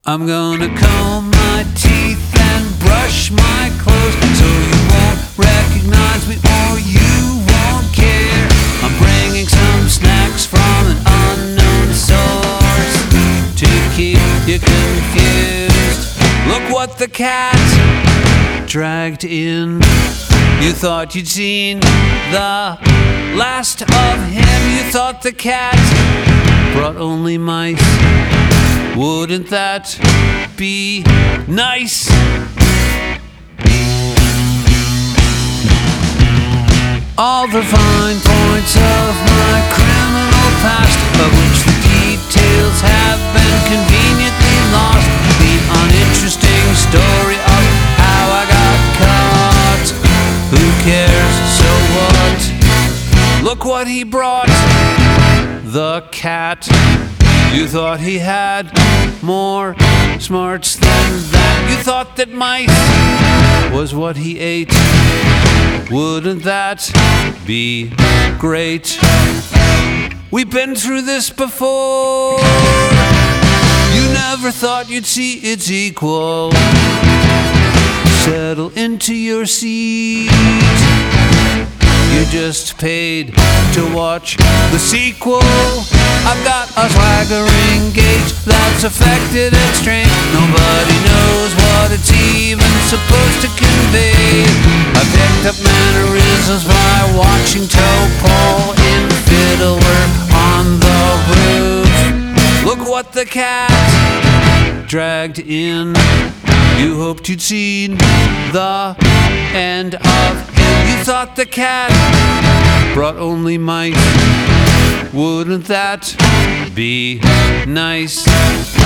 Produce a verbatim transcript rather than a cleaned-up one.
I'm gonna comb my teeth and brush my clothes so you won't recognize me or you won't care. I'm bringing some snacks from an unknown source to keep you confused. Look what the cat dragged in. You thought you'd seen the last of him. You thought the cat brought only mice. Wouldn't that be nice? All the fine points of my criminal past, of which the details have been conveniently lost. The uninteresting story of how I got caught. Who cares, so what? Look what he brought. The cat. You thought he had more smarts than that. You thought that mice was what he ate. Wouldn't that be great? We've been through this before. You never thought you'd see its equal. Settle into your seat. You just paid to watch the sequel. I've got a swaggering gauge that's affected and strange. Nobody knows what it's even supposed to convey. I picked up mannerisms by watching Topol in Fiddler on the roof. Look what the cat dragged in. You hoped you'd seen the end of him. You thought the cat brought only mice. Wouldn't that be nice?